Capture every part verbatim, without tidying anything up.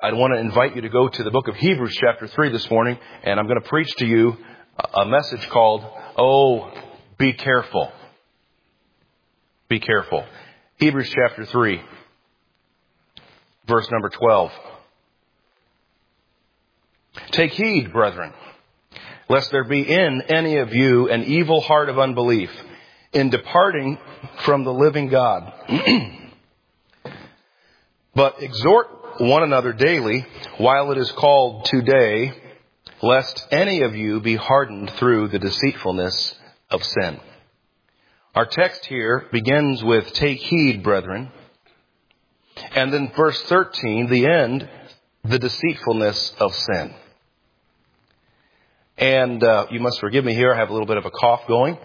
I want to invite you to go to the book of Hebrews chapter three this morning, and I'm going to preach to you a message called, Oh, Be Careful. Be careful. Hebrews chapter three, verse number twelve. Take heed, brethren, lest there be in any of you an evil heart of unbelief in departing from the living God. But exhort one another daily while it is called today, lest any of you be hardened through the deceitfulness of sin. Our text here begins with, take heed, brethren. And then verse thirteen, the end, the deceitfulness of sin. And uh, you must forgive me here. I have a little bit of a cough going.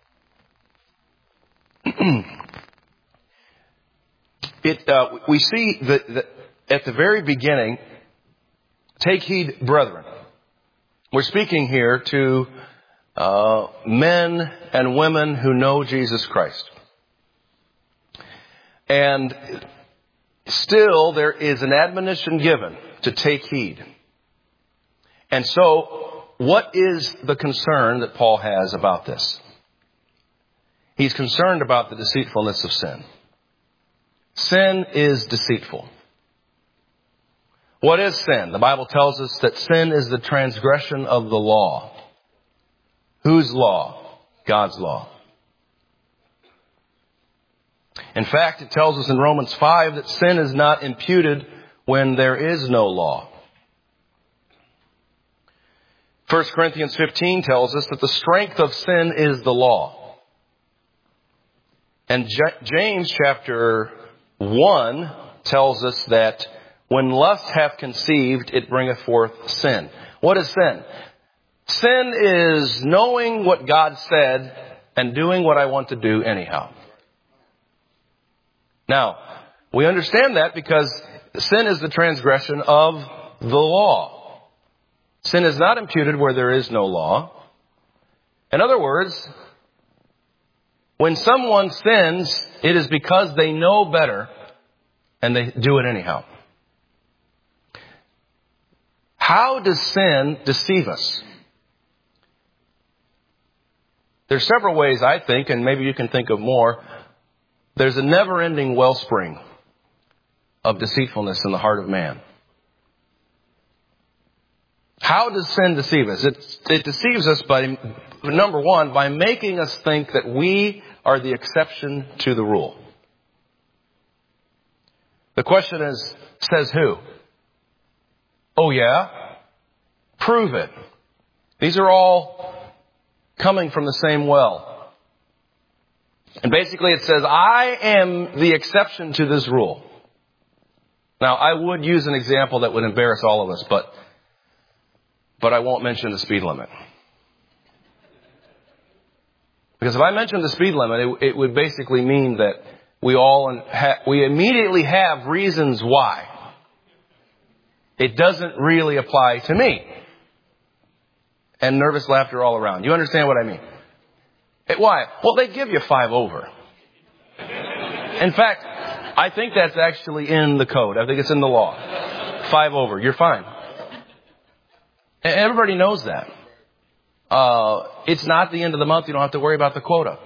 it uh, we see that, that at the very beginning, take heed, brethren. We're speaking here to uh, men and women who know Jesus Christ. And still there is an admonition given to take heed. And so, what is the concern that Paul has about this? He's concerned about the deceitfulness of sin. Sin is deceitful. What is sin? The Bible tells us that sin is the transgression of the law. Whose law? God's law. In fact, it tells us in Romans five that sin is not imputed when there is no law. First Corinthians fifteen tells us that the strength of sin is the law. And J- James chapter one tells us that when lust hath conceived, it bringeth forth sin. What is sin? Sin is knowing what God said and doing what I want to do anyhow. Now, we understand that because sin is the transgression of the law. Sin is not imputed where there is no law. In other words, when someone sins, it is because they know better and they do it anyhow. How does sin deceive us? There's several ways, I think, and maybe you can think of more. There's a never-ending wellspring of deceitfulness in the heart of man. How does sin deceive us? It, it deceives us by, number one, by making us think that we are the exception to the rule. The question is, says who? Oh yeah? Prove it. These are all coming from the same well. And basically it says, I am the exception to this rule. Now, I would use an example that would embarrass all of us, but But I won't mention the speed limit. Because if I mention the speed limit, it, it would basically mean that we all ha- we immediately have reasons why it doesn't really apply to me. And nervous laughter all around. You understand what I mean? It, why? Well, they give you five over. In fact, I think that's actually in the code. I think it's in the law. Five over. You're fine. Everybody knows that. Uh, it's not the end of the month. You don't have to worry about the quota.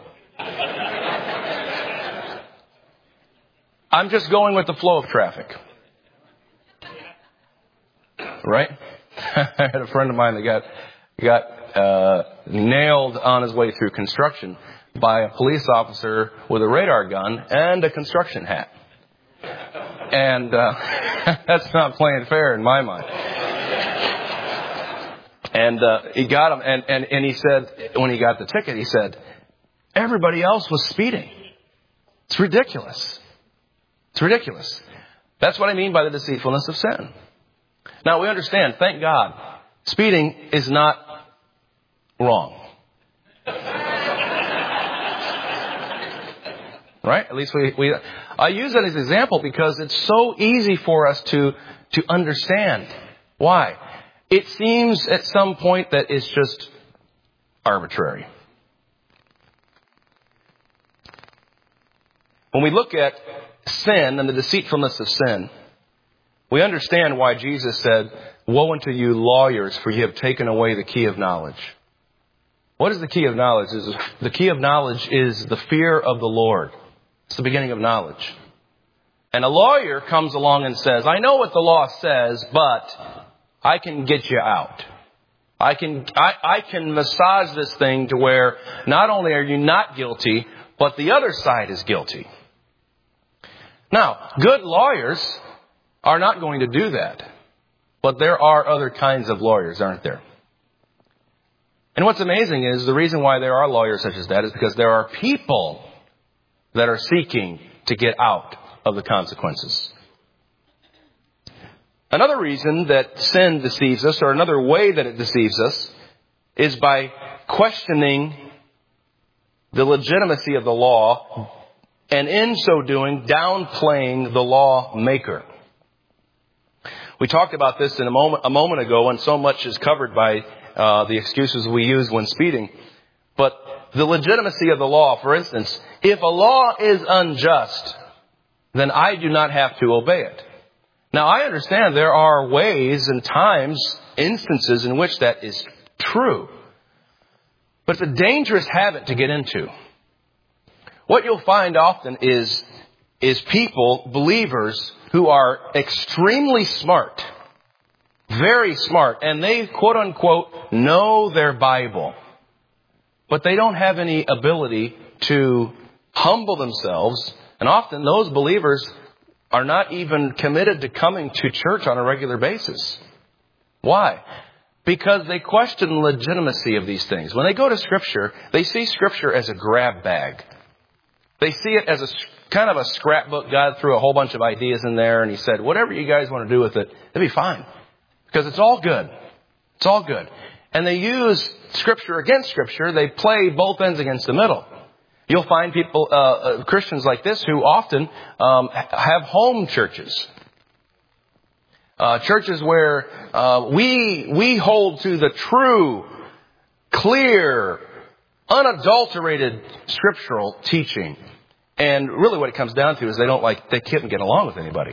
I'm just going with the flow of traffic. Right? I had a friend of mine that got got uh, nailed on his way through construction by a police officer with a radar gun and a construction hat. And uh, that's not playing fair in my mind. And uh, he got him, and, and, and he said, when he got the ticket, he said, everybody else was speeding. It's ridiculous. It's ridiculous. That's what I mean by the deceitfulness of sin. Now, we understand, thank God, speeding is not wrong. Right? At least we, we, I use that as an example because it's so easy for us to, to understand. Why? It seems at some point that it's just arbitrary. When we look at sin and the deceitfulness of sin, we understand why Jesus said, "Woe unto you lawyers, for you have taken away the key of knowledge." What is the key of knowledge? The key of knowledge is the fear of the Lord. It's the beginning of knowledge. And a lawyer comes along and says, "I know what the law says, but I can get you out. I can, I, I can massage this thing to where not only are you not guilty, but the other side is guilty." Now, good lawyers are not going to do that. But there are other kinds of lawyers, aren't there? And what's amazing is the reason why there are lawyers such as that is because there are people that are seeking to get out of the consequences. Another reason that sin deceives us, or another way that it deceives us, is by questioning the legitimacy of the law, and in so doing, downplaying the lawmaker. We talked about this in a moment, a moment ago, and so much is covered by uh, the excuses we use when speeding. But the legitimacy of the law, for instance, if a law is unjust, then I do not have to obey it. Now, I understand there are ways and times, instances in which that is true. But it's a dangerous habit to get into. What you'll find often is, is people, believers, who are extremely smart, very smart, and they, quote unquote, know their Bible. But they don't have any ability to humble themselves. And often those believers are not even committed to coming to church on a regular basis. Why? Because they question the legitimacy of these things. When they go to Scripture, they see Scripture as a grab bag. They see it as a kind of a scrapbook. God threw a whole bunch of ideas in there and He said, whatever you guys want to do with it, it'll be fine. Because it's all good. It's all good. And they use Scripture against Scripture. They play both ends against the middle. You'll find people, uh, uh, Christians like this, who often um, have home churches. Uh, churches where uh, we we hold to the true, clear, unadulterated scriptural teaching. And really what it comes down to is they don't like, they can't get along with anybody.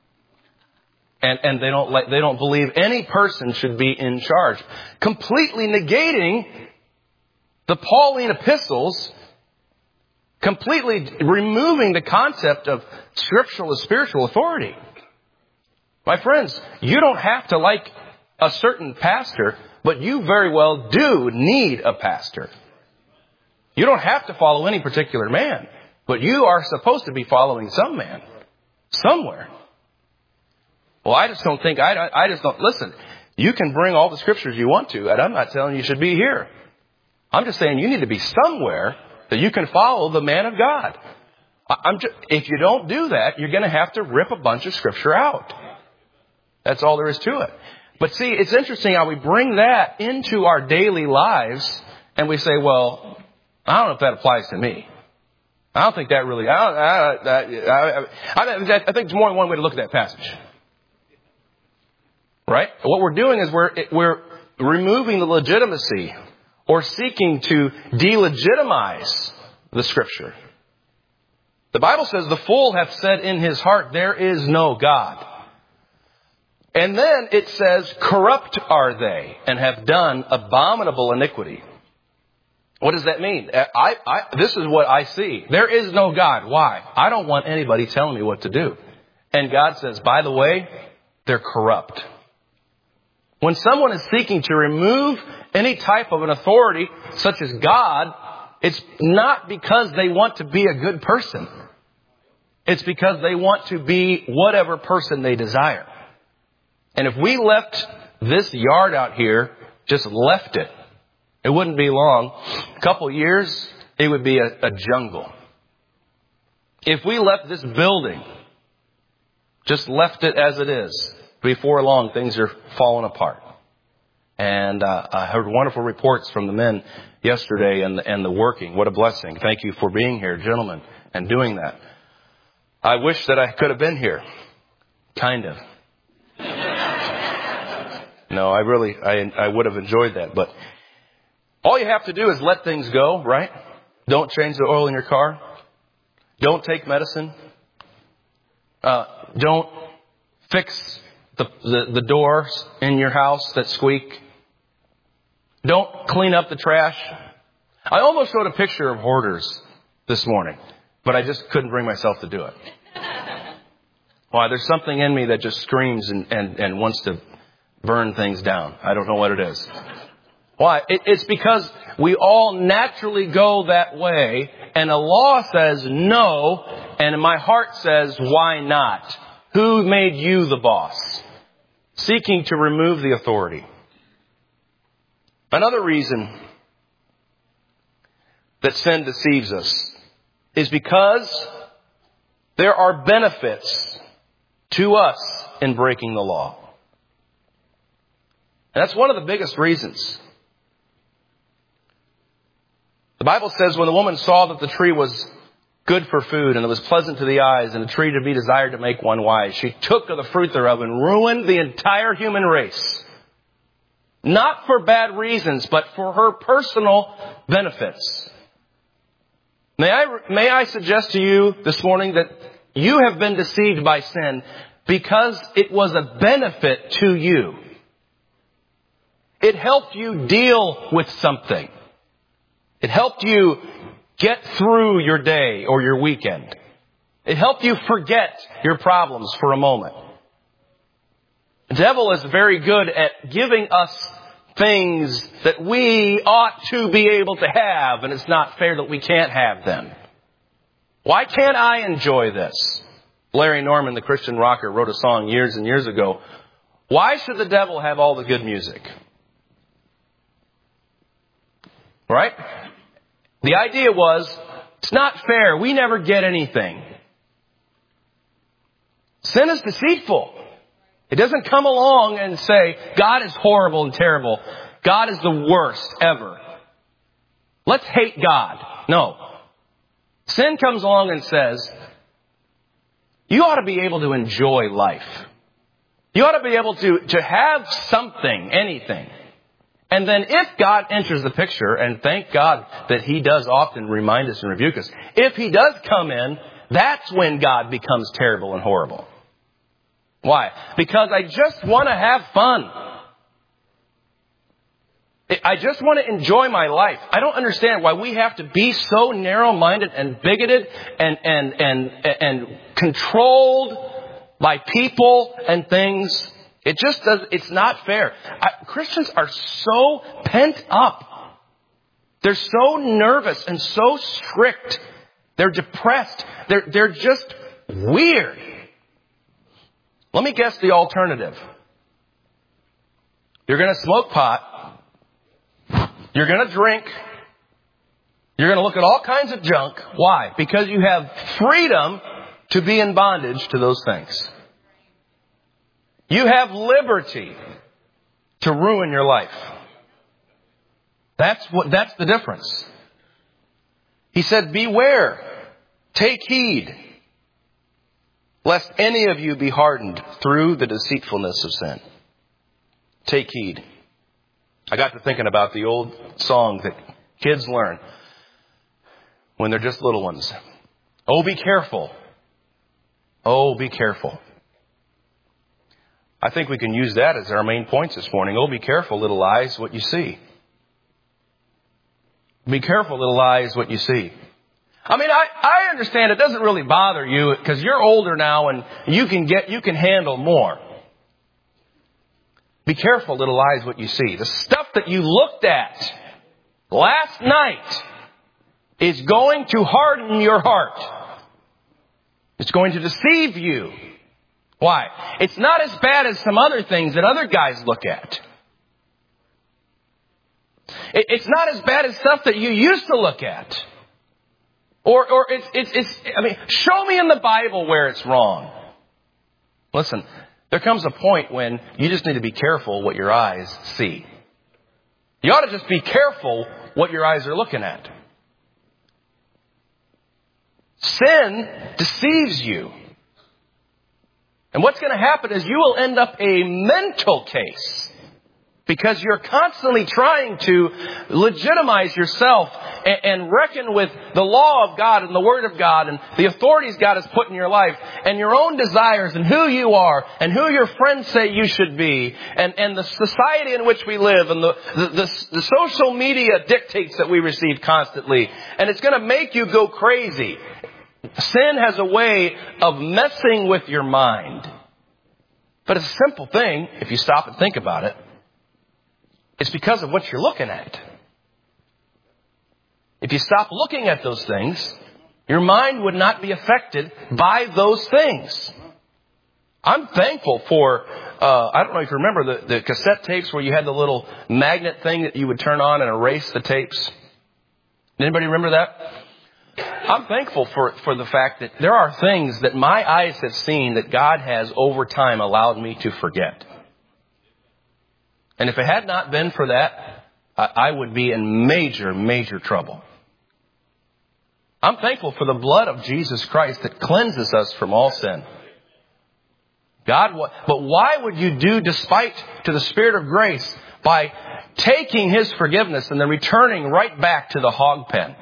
And, and they don't like, they don't believe any person should be in charge. Completely negating the Pauline epistles, completely removing the concept of scriptural and spiritual authority. My friends, you don't have to like a certain pastor, but you very well do need a pastor. You don't have to follow any particular man, but you are supposed to be following some man somewhere. Well, I just don't think, I, I just don't, listen, you can bring all the scriptures you want to, and I'm not telling you you should be here. I'm just saying you need to be somewhere that you can follow the man of God. I'm just, if you don't do that, you're going to have to rip a bunch of scripture out. That's all there is to it. But see, it's interesting how we bring that into our daily lives, and we say, well, I don't know if that applies to me. I don't think that really, I, don't, I, I, I, I, I think there's more than one way to look at that passage. Right? What we're doing is we're, we're removing the legitimacy or seeking to delegitimize the Scripture. The Bible says the fool hath said in his heart, there is no God. And then it says, corrupt are they and have done abominable iniquity. What does that mean? I, I, this is what I see. There is no God. Why? I don't want anybody telling me what to do. And God says, by the way, they're corrupt. When someone is seeking to remove any type of an authority, such as God, it's not because they want to be a good person. It's because they want to be whatever person they desire. And if we left this yard out here, just left it, it wouldn't be long. A couple years, it would be a, a jungle. If we left this building, just left it as it is, before long, things are falling apart. And uh, I heard wonderful reports from the men yesterday and, and the working. What a blessing. Thank you for being here, gentlemen, and doing that. I wish that I could have been here. Kind of. No, I really, I, I would have enjoyed that. But all you have to do is let things go, right? Don't change the oil in your car. Don't take medicine. Uh, don't fix the, the, the doors in your house that squeak. Don't clean up the trash. I almost showed a picture of hoarders this morning, but I just couldn't bring myself to do it. Why? There's something in me that just screams and, and, and wants to burn things down. I don't know what it is. Why? It, it's because we all naturally go that way, and the law says no, and my heart says, why not? Who made you the boss? Seeking to remove the authority. Another reason that sin deceives us is because there are benefits to us in breaking the law. And that's one of the biggest reasons. The Bible says when the woman saw that the tree was good for food and it was pleasant to the eyes and a tree to be desired to make one wise, she took of the fruit thereof and ruined the entire human race. Not for bad reasons, but for her personal benefits. May I, may I suggest to you this morning that you have been deceived by sin because it was a benefit to you. It helped you deal with something. It helped you get through your day or your weekend. It helped you forget your problems for a moment. The devil is very good at giving us things that we ought to be able to have, and it's not fair that we can't have them. Why can't I enjoy this? Larry Norman, the Christian rocker, wrote a song years and years ago. Why should the devil have all the good music? Right? The idea was, it's not fair. We never get anything. Sin is deceitful. It doesn't come along and say, God is horrible and terrible. God is the worst ever. Let's hate God. No. Sin comes along and says, you ought to be able to enjoy life. You ought to be able to, to have something, anything. And then if God enters the picture, and thank God that He does often remind us and rebuke us, if He does come in, that's when God becomes terrible and horrible. Why? Because I just want to have fun. I just want to enjoy my life. I don't understand why we have to be so narrow-minded and bigoted and, and, and, and controlled by people and things. It just does, it's not fair. I, Christians are so pent up. They're so nervous and so strict. They're depressed. They're, they're just weird. Let me guess the alternative. You're going to smoke pot. You're going to drink. You're going to look at all kinds of junk. Why? Because you have freedom to be in bondage to those things. You have liberty to ruin your life. That's what, that's the difference. He said, beware, take heed, lest any of you be hardened through the deceitfulness of sin. Take heed. I got to thinking about the old song that kids learn when they're just little ones. Oh, be careful. Oh, be careful. I think we can use that as our main points this morning. Oh, be careful, little eyes, what you see. Be careful, little eyes, what you see. I mean, I, I understand it doesn't really bother you because you're older now and you can get, you can handle more. Be careful, little eyes, what you see. The stuff that you looked at last night is going to harden your heart. It's going to deceive you. Why? It's not as bad as some other things that other guys look at. It's not as bad as stuff that you used to look at. Or, or it's, it's, it's, I mean, show me in the Bible where it's wrong. Listen, there comes a point when you just need to be careful what your eyes see. You ought to just be careful what your eyes are looking at. Sin deceives you. And what's going to happen is you will end up a mental case. Because you're constantly trying to legitimize yourself and, and reckon with the law of God and the Word of God and the authorities God has put in your life and your own desires and who you are and who your friends say you should be and, and the society in which we live and the, the, the, the social media dictates that we receive constantly. And it's going to make you go crazy. Sin has a way of messing with your mind. But it's a simple thing if you stop and think about it. It's because of what you're looking at. If you stop looking at those things, your mind would not be affected by those things. I'm thankful for, uh, I don't know if you remember the, the cassette tapes where you had the little magnet thing that you would turn on and erase the tapes. Anybody remember that? I'm thankful for, for the fact that there are things that my eyes have seen that God has over time allowed me to forget. And if it had not been for that, I would be in major, major trouble. I'm thankful for the blood of Jesus Christ that cleanses us from all sin. God, but why would you do despite to the Spirit of grace by taking His forgiveness and then returning right back to the hog pen?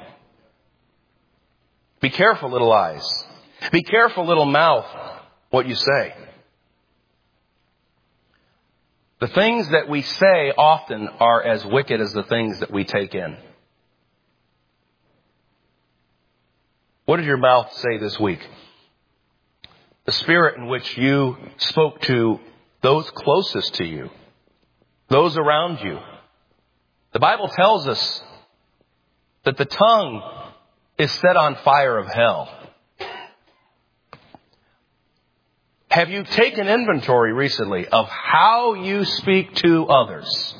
Be careful, little eyes. Be careful, little mouth, what you say. The things that we say often are as wicked as the things that we take in. What did your mouth say this week? The spirit in which you spoke to those closest to you, those around you. The Bible tells us that the tongue is set on fire of hell. Have you taken inventory recently of how you speak to others?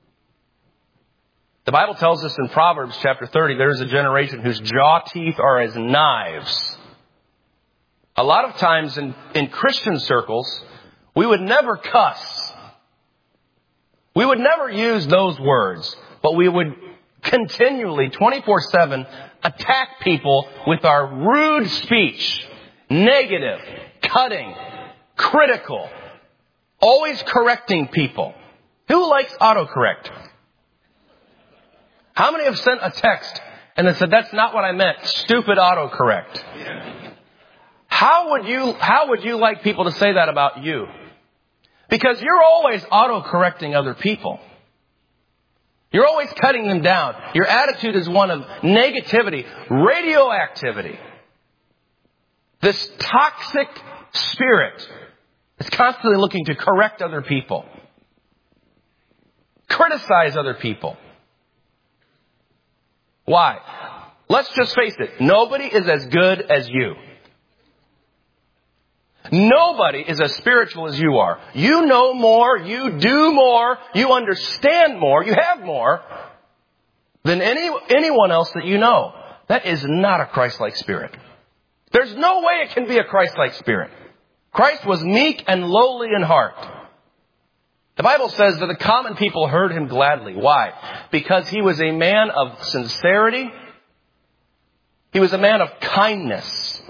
The Bible tells us in Proverbs chapter thirty, there is a generation whose jaw teeth are as knives. A lot of times in, in Christian circles, we would never cuss. We would never use those words, but we would continually, twenty-four seven, attack people with our rude speech, negative, cutting, critical, always correcting people. Who likes autocorrect? How many have sent a text and they said, that's not what I meant, stupid autocorrect? How would you, how would you like people to say that about you? Because you're always autocorrecting other people. You're always cutting them down. Your attitude is one of negativity, radioactivity. This toxic spirit is constantly looking to correct other people, criticize other people. Why? Let's just face it. Nobody is as good as you. Nobody is as spiritual as you are. You know more, you do more, you understand more, you have more than any anyone else that you know. That is not a Christ-like spirit. There's no way it can be a Christ-like spirit. Christ was meek and lowly in heart. The Bible says that the common people heard him gladly. Why? Because he was a man of sincerity. He was a man of kindness.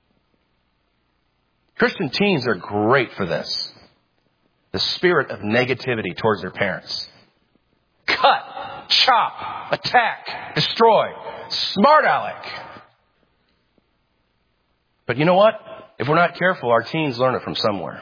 Christian teens are great for this. The spirit of negativity towards their parents. Cut, chop, attack, destroy. Smart aleck. But you know what? If we're not careful, our teens learn it from somewhere.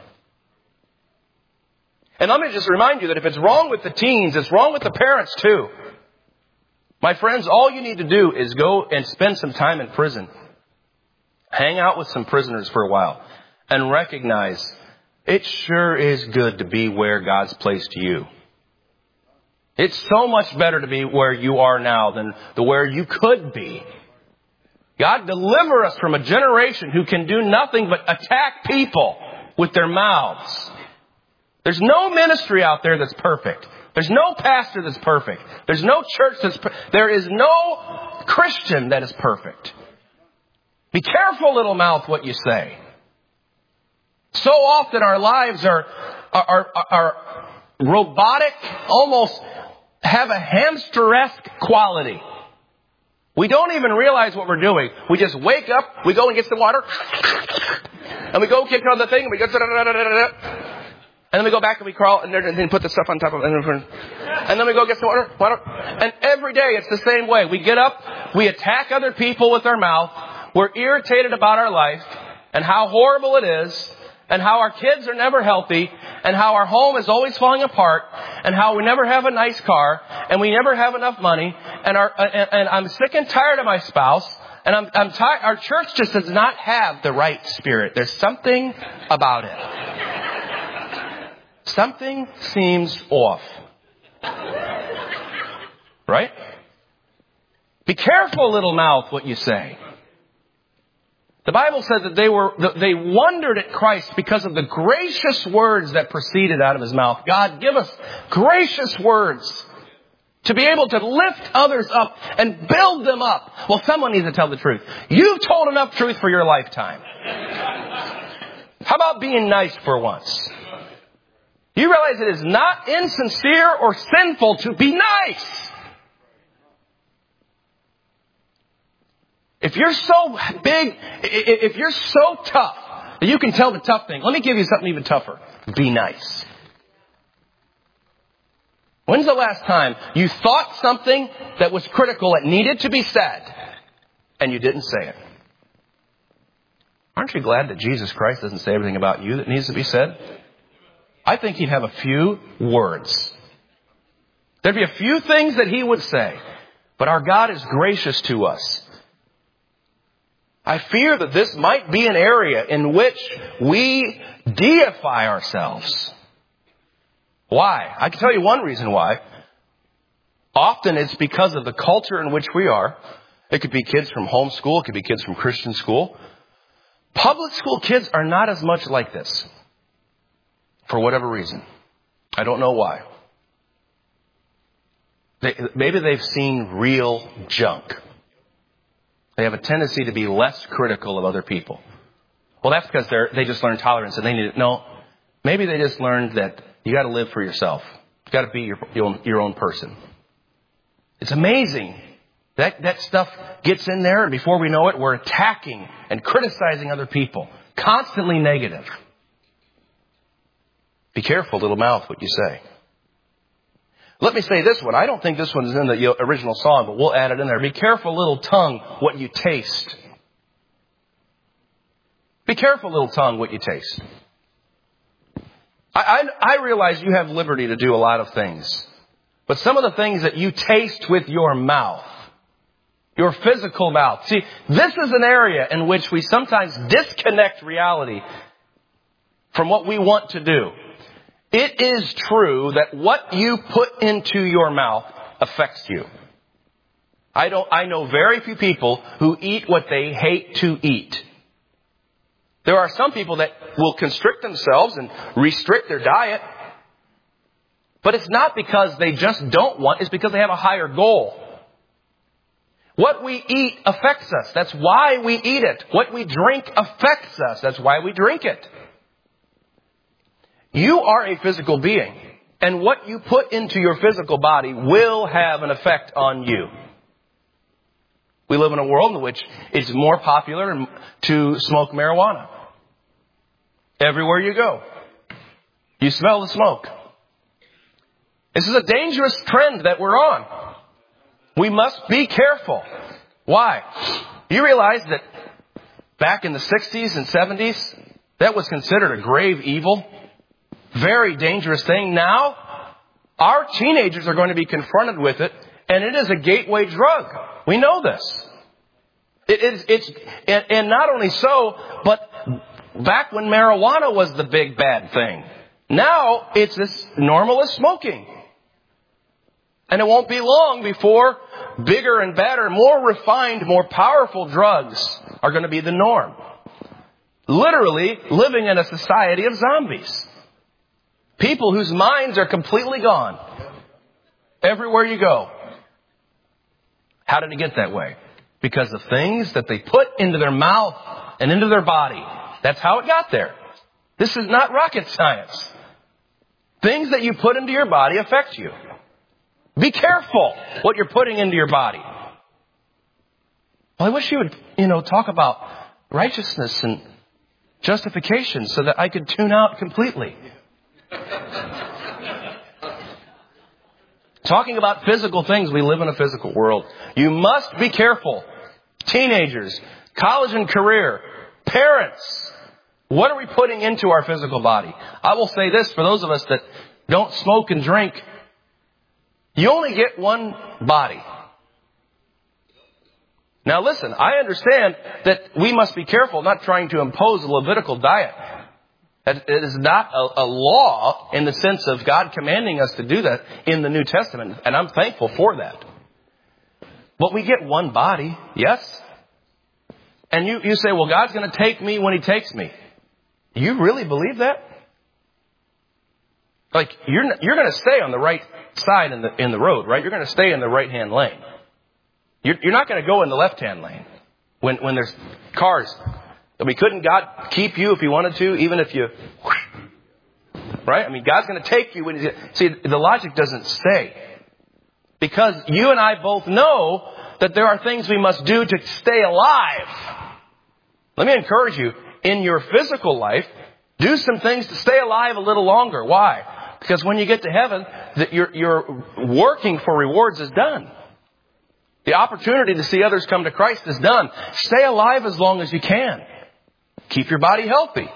And let me just remind you that if it's wrong with the teens, it's wrong with the parents too. My friends, all you need to do is go and spend some time in prison. Hang out with some prisoners for a while. And recognize it sure is good to be where God's placed you. It's so much better to be where you are now than the where you could be. God deliver us from a generation who can do nothing but attack people with their mouths. There's no ministry out there that's perfect. There's no pastor that's perfect. There's no church that's perfect. There is no Christian that is perfect. Be careful, little mouth, what you say. So often our lives are, are, are, are robotic, almost have a hamster-esque quality. We don't even realize what we're doing. We just wake up, we go and get some water, and we go kick on the thing, and we go, And then we go back and we crawl and then put the stuff on top of it. And then we go get some water, water. And every day it's the same way. We get up, we attack other people with our mouth. We're irritated about our life and how horrible it is, and how our kids are never healthy, and how our home is always falling apart, and how we never have a nice car, and we never have enough money, and our and, and I'm sick and tired of my spouse, and I'm I'm tired. Our church just does not have the right spirit. There's something about it. Something seems off. Right? Be careful, little mouth, what you say. The Bible says that they were, they wondered at Christ because of the gracious words that proceeded out of his mouth. God, give us gracious words to be able to lift others up and build them up. Well, someone needs to tell the truth. You've told enough truth for your lifetime. How about being nice for once? You realize it is not insincere or sinful to be nice. If you're so big, if you're so tough that you can tell the tough thing, let me give you something even tougher. Be nice. When's the last time you thought something that was critical that needed to be said and you didn't say it? Aren't you glad that Jesus Christ doesn't say everything about you that needs to be said? I think he'd have a few words. There'd be a few things that he would say. But our God is gracious to us. I fear that this might be an area in which we deify ourselves. Why? I can tell you one reason why. Often it's because of the culture in which we are. It could be kids from homeschool. It could be kids from Christian school. Public school kids are not as much like this. For whatever reason. I don't know why. They, maybe they've seen real junk. They have a tendency to be less critical of other people. Well, that's because they're, they just learned tolerance and they need it. No, maybe they just learned that you got to live for yourself. You got to be your, your, own, your own person. It's amazing. That, that stuff gets in there, and before we know it, we're attacking and criticizing other people. Constantly negative. Be careful, little mouth, what you say. Let me say this one. I don't think this one is in the original song, but we'll add it in there. Be careful, little tongue, what you taste. Be careful, little tongue, what you taste. I, I, I realize you have liberty to do a lot of things. But some of the things that you taste with your mouth, your physical mouth. See, this is an area in which we sometimes disconnect reality from what we want to do. It is true that what you put into your mouth affects you. I don't, I know very few people who eat what they hate to eat. There are some people that will constrict themselves and restrict their diet. But it's not because they just don't want, it's because they have a higher goal. What we eat affects us. That's why we eat it. What we drink affects us. That's why we drink it. You are a physical being, and what you put into your physical body will have an effect on you. We live in a world in which it's more popular to smoke marijuana. Everywhere you go, you smell the smoke. This is a dangerous trend that we're on. We must be careful. Why? You realize that back in the sixties and seventies, that was considered a grave evil. Very dangerous thing. Now, our teenagers are going to be confronted with it, and it is a gateway drug. We know this. It is, it's, and, and not only so, but back when marijuana was the big bad thing, now it's as normal as smoking. And it won't be long before bigger and better, more refined, more powerful drugs are going to be the norm. Literally living in a society of zombies. People whose minds are completely gone. Everywhere you go. How did it get that way? Because of things that they put into their mouth and into their body. That's how it got there. This is not rocket science. Things that you put into your body affect you. Be careful what you're putting into your body. Well, I wish you would, you know, talk about righteousness and justification so that I could tune out completely. Talking about physical things, we live in a physical world. You must be careful. Teenagers, college and career, parents, what are we putting into our physical body? I will say this for those of us that don't smoke and drink. You only get one body. Now listen, I understand that we must be careful not trying to impose a Levitical diet. It is not a, a law in the sense of God commanding us to do that in the New Testament. And I'm thankful for that. But we get one body, yes? And you, you say, well, God's going to take me when He takes me. You really believe that? Like, you're, you're going to stay on the right side in the, in the road, right? You're going to stay in the right-hand lane. You're, you're not going to go in the left-hand lane when, when there's cars. I mean, couldn't God keep you if He wanted to, even if you... Right? I mean, God's going to take you when He's... See, the logic doesn't stay. Because you and I both know that there are things we must do to stay alive. Let me encourage you, in your physical life, do some things to stay alive a little longer. Why? Because when you get to heaven, that your, your working for rewards is done. The opportunity to see others come to Christ is done. Stay alive as long as you can. Keep your body healthy.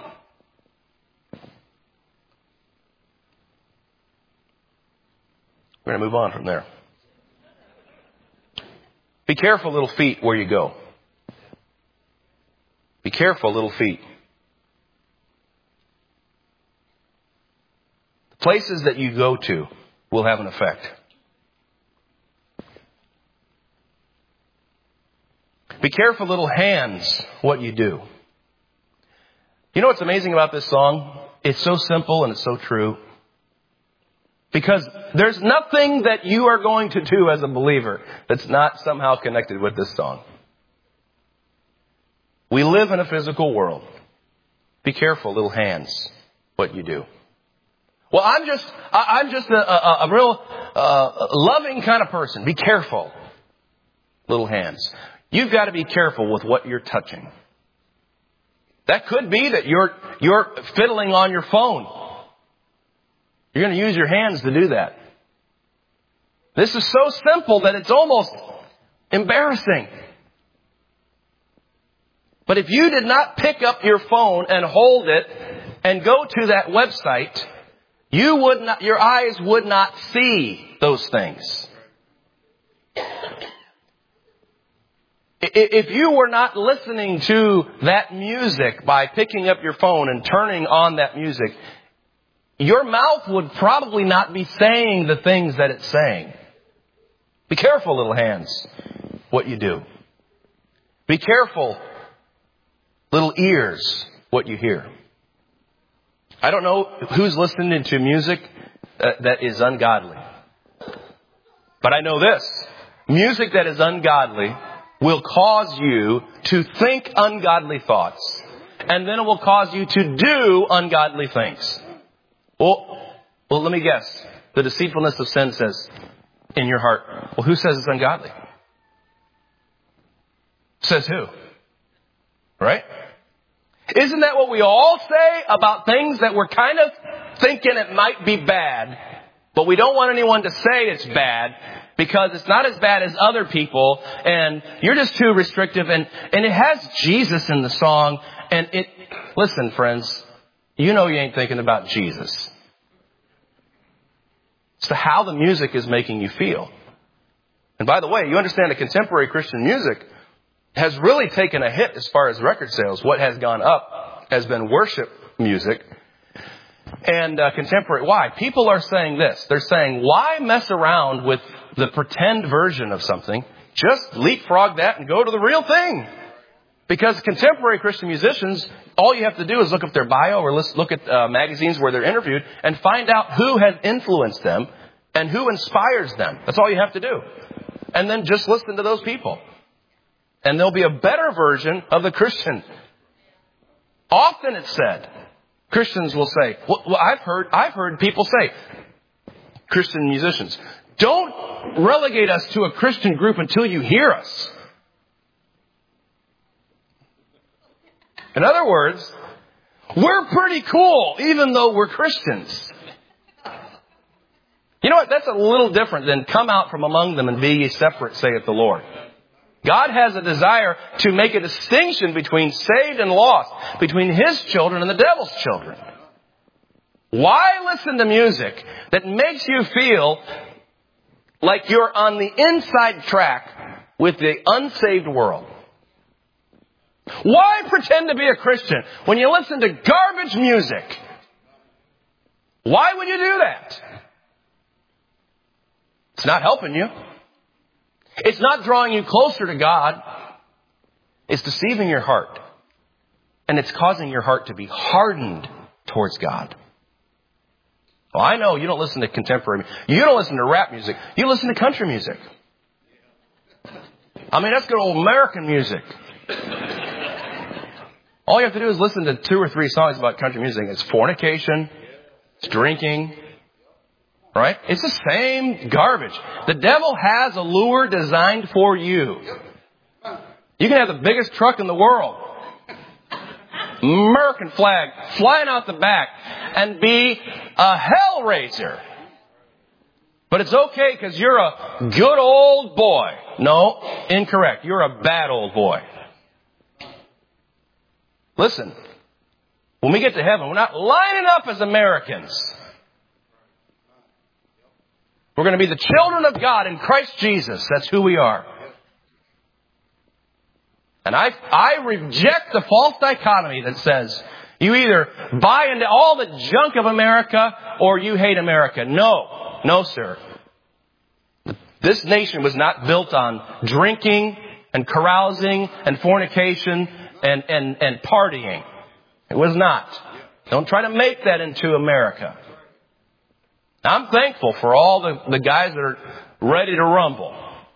We're going to move on from there. Be careful, little feet, where you go. Be careful, little feet. The places that you go to will have an effect. Be careful, little hands, what you do. You know what's amazing about this song? It's so simple and it's so true. Because there's nothing that you are going to do as a believer that's not somehow connected with this song. We live in a physical world. Be careful, little hands, what you do. Well, I'm just, I'm just a, a, a real uh, loving kind of person. Be careful, little hands. You've got to be careful with what you're touching. That could be that you're, you're fiddling on your phone. You're going to use your hands to do that. This is so simple that it's almost embarrassing. But if you did not pick up your phone and hold it and go to that website, you would not, your eyes would not see those things. If you were not listening to that music by picking up your phone and turning on that music, your mouth would probably not be saying the things that it's saying. Be careful, little hands, what you do. Be careful, little ears, what you hear. I don't know who's listening to music that is ungodly. But I know this. Music that is ungodly will cause you to think ungodly thoughts. And then it will cause you to do ungodly things. Well, well, let me guess. The deceitfulness of sin says in your heart. Well, who says it's ungodly? Says who? Right? Isn't that what we all say about things that we're kind of thinking it might be bad, but we don't want anyone to say it's bad because it's not as bad as other people and you're just too restrictive, and, and it has Jesus in the song, and it, listen friends, you know you ain't thinking about Jesus. It's to how the music is making you feel. And by the way, you understand that contemporary Christian music has really taken a hit as far as record sales. What has gone up has been worship music and uh, contemporary. Why? People are saying this. They're saying, why mess around with the pretend version of something? Just leapfrog that and go to the real thing. Because contemporary Christian musicians, all you have to do is look up their bio or look at uh, magazines where they're interviewed and find out who has influenced them and who inspires them. That's all you have to do. And then just listen to those people. And there'll be a better version of the Christian. Often it's said, Christians will say, well, well I've heard, I've heard people say, Christian musicians, don't relegate us to a Christian group until you hear us. In other words, we're pretty cool, even though we're Christians. You know what? That's a little different than come out from among them and be ye separate, saith the Lord. God has a desire to make a distinction between saved and lost, between His children and the devil's children. Why listen to music that makes you feel like you're on the inside track with the unsaved world? Why pretend to be a Christian when you listen to garbage music? Why would you do that? It's not helping you. It's not drawing you closer to God. It's deceiving your heart. And it's causing your heart to be hardened towards God. Well, I know you don't listen to contemporary music. You don't listen to rap music. You listen to country music. I mean, that's good old American music. All you have to do is listen to two or three songs about country music. It's fornication. It's drinking. Right? It's the same garbage. The devil has a lure designed for you. You can have the biggest truck in the world. American flag flying out the back and be a hell raiser. But it's okay because you're a good old boy. No, incorrect. You're a bad old boy. Listen, when we get to heaven, we're not lining up as Americans. We're going to be the children of God in Christ Jesus. That's who we are. And I, I reject the false dichotomy that says you either buy into all the junk of America or you hate America. No. No, sir. This nation was not built on drinking and carousing and fornication and, and, and partying. It was not. Don't try to make that into America. I'm thankful for all the, the guys that are ready to rumble.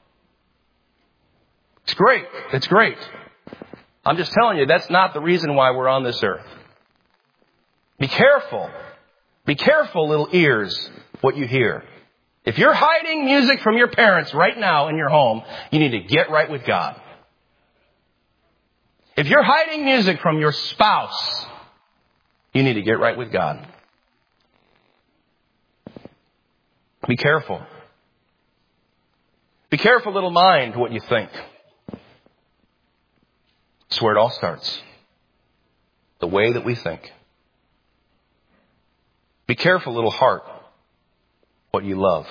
It's great. It's great. I'm just telling you, that's not the reason why we're on this earth. Be careful. Be careful, little ears, what you hear. If you're hiding music from your parents right now in your home, you need to get right with God. If you're hiding music from your spouse, you need to get right with God. Be careful. Be careful, little mind, what you think. That's where it all starts. The way that we think. Be careful, little heart, what you love.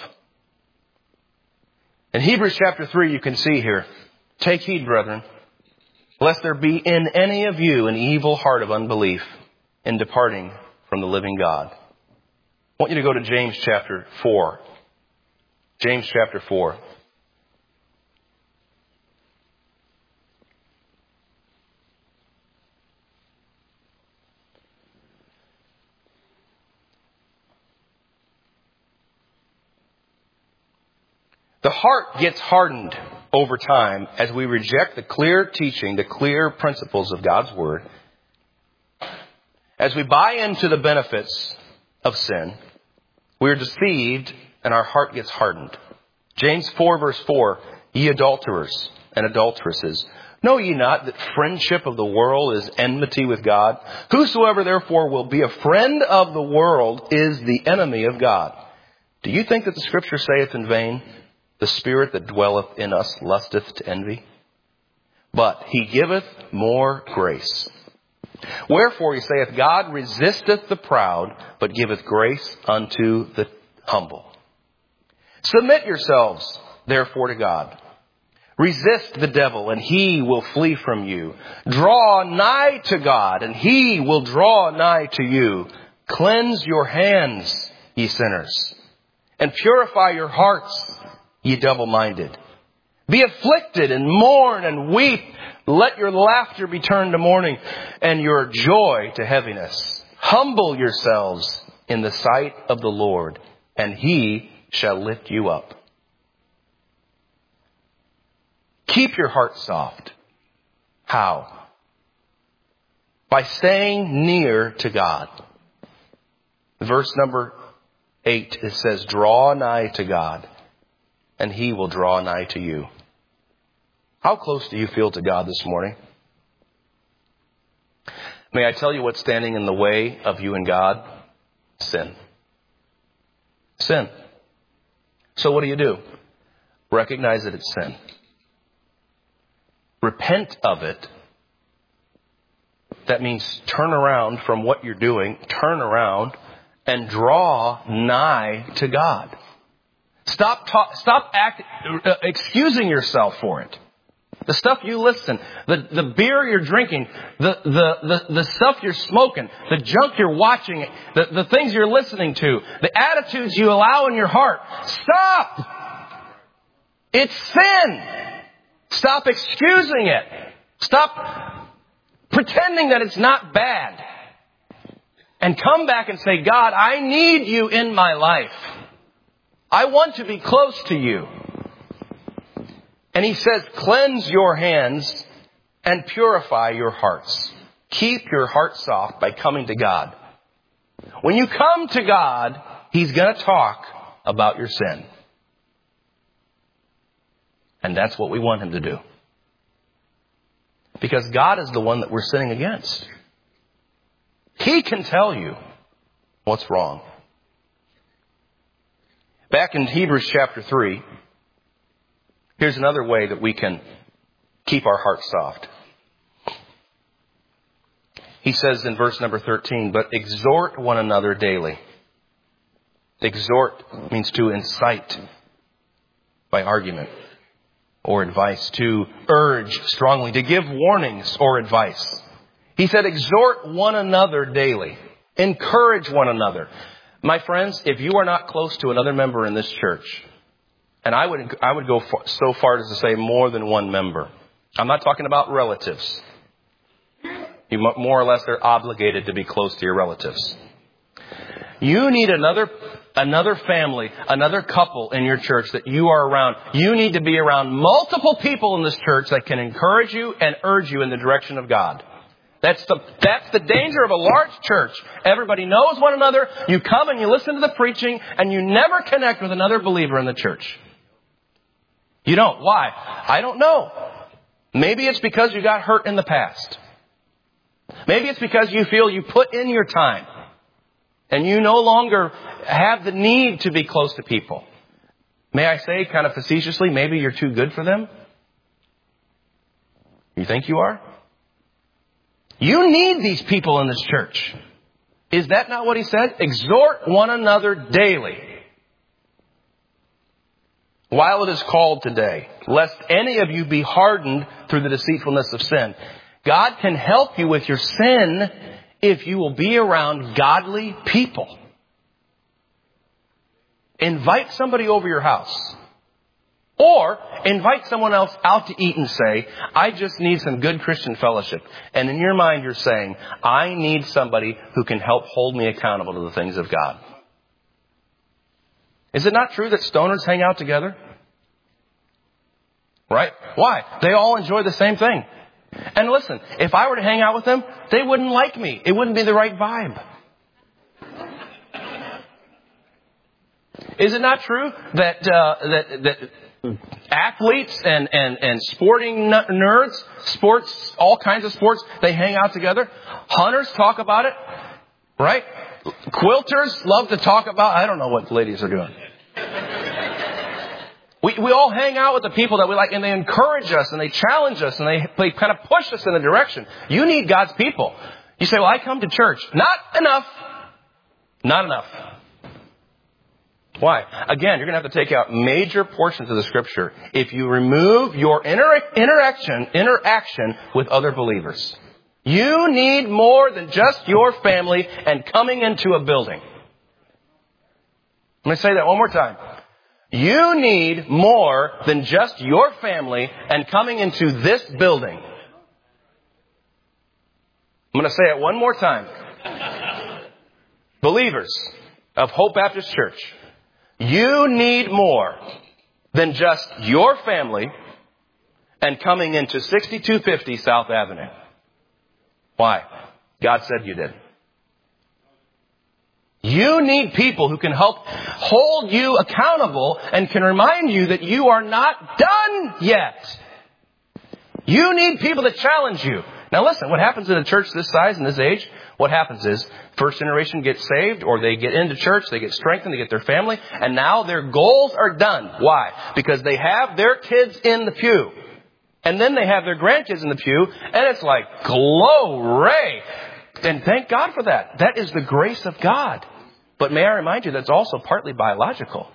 In Hebrews chapter three, you can see here, take heed, brethren, lest there be in any of you an evil heart of unbelief in departing from the living God. I want you to go to James chapter four. James chapter four. The heart gets hardened over time as we reject the clear teaching, the clear principles of God's Word. As we buy into the benefits of sin, we are deceived and our heart gets hardened. James four verse four, ye adulterers and adulteresses, know ye not that friendship of the world is enmity with God? Whosoever therefore will be a friend of the world is the enemy of God. Do you think that the Scripture saith in vain, the Spirit that dwelleth in us lusteth to envy? But he giveth more grace. Wherefore he saith, God resisteth the proud, but giveth grace unto the humble. Submit yourselves, therefore, to God. Resist the devil, and he will flee from you. Draw nigh to God, and he will draw nigh to you. Cleanse your hands, ye sinners, and purify your hearts, ye double-minded. Be afflicted and mourn and weep. Let your laughter be turned to mourning and your joy to heaviness. Humble yourselves in the sight of the Lord, and he shall lift you up. Keep your heart soft. How? By staying near to God. Verse number eight, it says, draw nigh to God, and he will draw nigh to you. How close do you feel to God this morning? May I tell you what's standing in the way of you and God? Sin. Sin. So what do you do? Recognize that it's sin. Repent of it. That means turn around from what you're doing, turn around and draw nigh to God. Stop ta- stop act, uh, excusing yourself for it. The stuff you listen, the, the beer you're drinking, the, the, the, the stuff you're smoking, the junk you're watching, the, the things you're listening to, the attitudes you allow in your heart. Stop! It's sin. Stop excusing it. Stop pretending that it's not bad. And come back and say, God, I need you in my life. I want to be close to you. And he says, cleanse your hands and purify your hearts. Keep your heart soft by coming to God. When you come to God, he's going to talk about your sin. And that's what we want him to do. Because God is the one that we're sinning against. He can tell you what's wrong. Back in Hebrews chapter three, here's another way that we can keep our hearts soft. He says in verse number thirteen, but exhort one another daily. Exhort means to incite by argument or advice, to urge strongly, to give warnings or advice. He said, exhort one another daily. Encourage one another. My friends, if you are not close to another member in this church, and I would I would go so far as to say more than one member. I'm not talking about relatives. You more or less are obligated to be close to your relatives. You need another another family, another couple in your church that you are around. You need to be around multiple people in this church that can encourage you and urge you in the direction of God. That's the, that's the danger of a large church. Everybody knows one another. You come and you listen to the preaching and you never connect with another believer in the church. You don't. Why? I don't know. Maybe it's because you got hurt in the past. Maybe it's because you feel you put in your time and you no longer have the need to be close to people. May I say kind of facetiously, maybe you're too good for them? You think you are? You need these people in this church. Is that not what he said? Exhort one another daily, while it is called today, lest any of you be hardened through the deceitfulness of sin. God can help you with your sin if you will be around godly people. Invite somebody over your house. Or invite someone else out to eat and say, I just need some good Christian fellowship. And in your mind you're saying, I need somebody who can help hold me accountable to the things of God. Is it not true that stoners hang out together? Right? Why? They all enjoy the same thing. And listen, if I were to hang out with them, they wouldn't like me. It wouldn't be the right vibe. Is it not true that uh, that that athletes and, and, and sporting nerds, sports, all kinds of sports, they hang out together? Hunters talk about it, right? Quilters love to talk about, I don't know what ladies are doing. We, we all hang out with the people that we like, and they encourage us and they challenge us and they, they kind of push us in a direction. You need God's people. You say, well, I come to church. Not enough. Not enough. Why? Again, you're going to have to take out major portions of the Scripture if you remove your inter- interaction, interaction with other believers. You need more than just your family and coming into a building. Let me say that one more time. You need more than just your family and coming into this building. I'm going to say it one more time. Believers of Hope Baptist Church, you need more than just your family and coming into sixty-two fifty South Avenue. Why? God said you did. You need people who can help hold you accountable and can remind you that you are not done yet. You need people that challenge you. Now listen, what happens in a church this size and this age? What happens is, first generation gets saved, or they get into church, they get strengthened, they get their family, and now their goals are done. Why? Because they have their kids in the pew. And then they have their grandkids in the pew, and it's like, glory! And thank God for that. That is the grace of God. But may I remind you, that's also partly biological.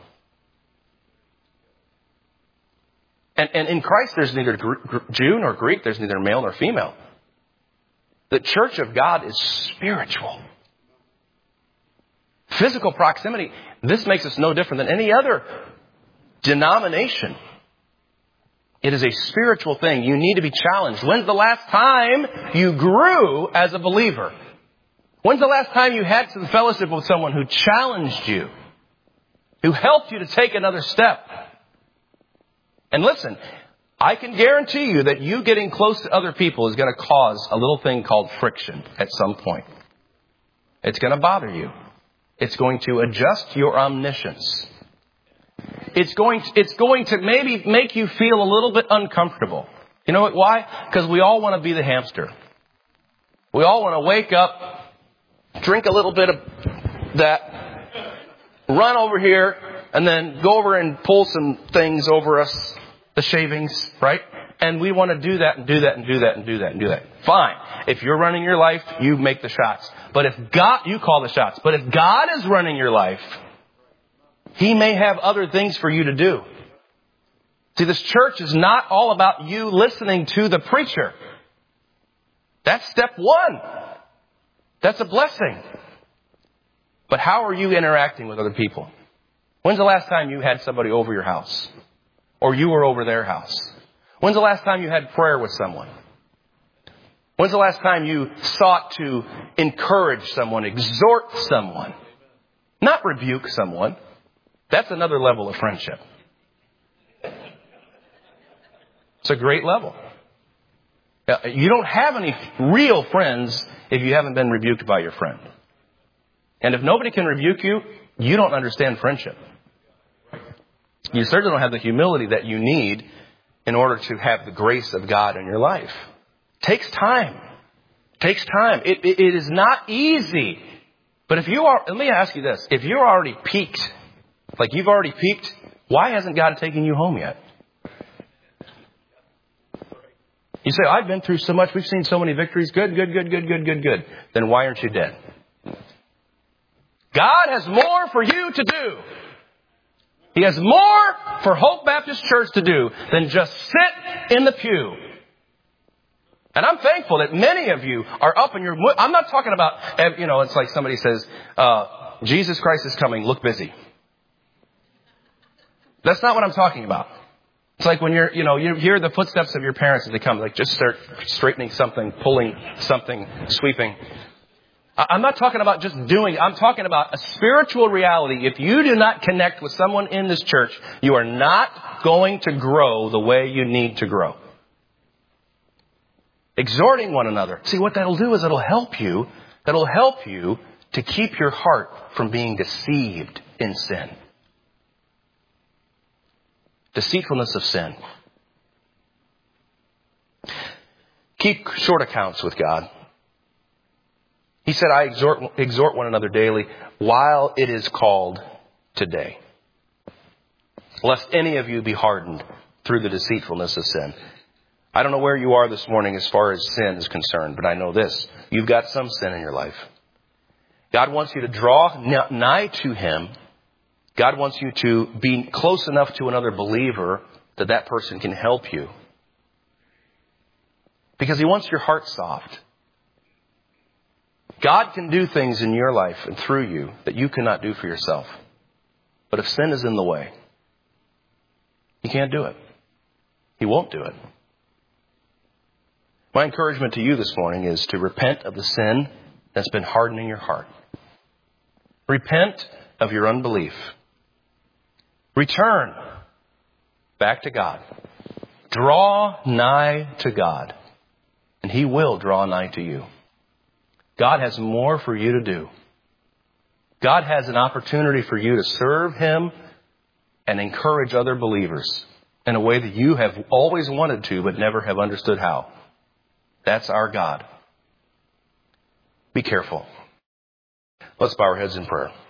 And, and in Christ, there's neither Jew nor Greek. There's neither male nor female. The church of God is spiritual. Physical proximity. This makes us no different than any other denomination. It is a spiritual thing. You need to be challenged. When's the last time you grew as a believer? When's the last time you had some fellowship with someone who challenged you? Who helped you to take another step? And listen, I can guarantee you that you getting close to other people is going to cause a little thing called friction at some point. It's going to bother you. It's going to adjust your omniscience. It's going to, it's going to maybe make you feel a little bit uncomfortable. You know what? Why? Because we all want to be the hamster. We all want to wake up, drink a little bit of that, run over here, and then go over and pull some things over us, the shavings, right? And we want to do that and do that and do that and do that and do that. Fine. If you're running your life, you make the shots. But if God, you call the shots. But if God is running your life, He may have other things for you to do. See, this church is not all about you listening to the preacher. That's step one. That's a blessing. But how are you interacting with other people? When's the last time you had somebody over your house? Or you were over their house? When's the last time you had prayer with someone? When's the last time you sought to encourage someone, exhort someone? Not rebuke someone. That's another level of friendship. It's a great level. You don't have any real friends if you haven't been rebuked by your friend. And if nobody can rebuke you, you don't understand friendship. You certainly don't have the humility that you need in order to have the grace of God in your life. It takes time. It takes time. It, it, it is not easy. But if you are, let me ask you this. If you're already peaked, like you've already peaked, why hasn't God taken you home yet? You say, I've been through so much. We've seen so many victories. Good, good, good, good, good, good, good. Then why aren't you dead? God has more for you to do. He has more for Hope Baptist Church to do than just sit in the pew. And I'm thankful that many of you are up in your... I'm not talking about, you know, it's like somebody says, uh, Jesus Christ is coming, look busy. That's not what I'm talking about. It's like when you're, you know, you hear the footsteps of your parents as they come, like just start straightening something, pulling something, sweeping. I'm not talking about just doing, I'm talking about a spiritual reality. If you do not connect with someone in this church, you are not going to grow the way you need to grow. Exhorting one another. See, what that'll do is it'll help you, that'll help you to keep your heart from being deceived in sin. Deceitfulness of sin. Keep short accounts with God. He said, I exhort, exhort one another daily while it is called today, lest any of you be hardened through the deceitfulness of sin. I don't know where you are this morning as far as sin is concerned, but I know this. You've got some sin in your life. God wants you to draw nigh to Him. God wants you to be close enough to another believer that that person can help you. Because He wants your heart soft. God can do things in your life and through you that you cannot do for yourself. But if sin is in the way, He can't do it. He won't do it. My encouragement to you this morning is to repent of the sin that's been hardening your heart. Repent of your unbelief. Return back to God. Draw nigh to God, and He will draw nigh to you. God has more for you to do. God has an opportunity for you to serve Him and encourage other believers in a way that you have always wanted to but never have understood how. That's our God. Be careful. Let's bow our heads in prayer.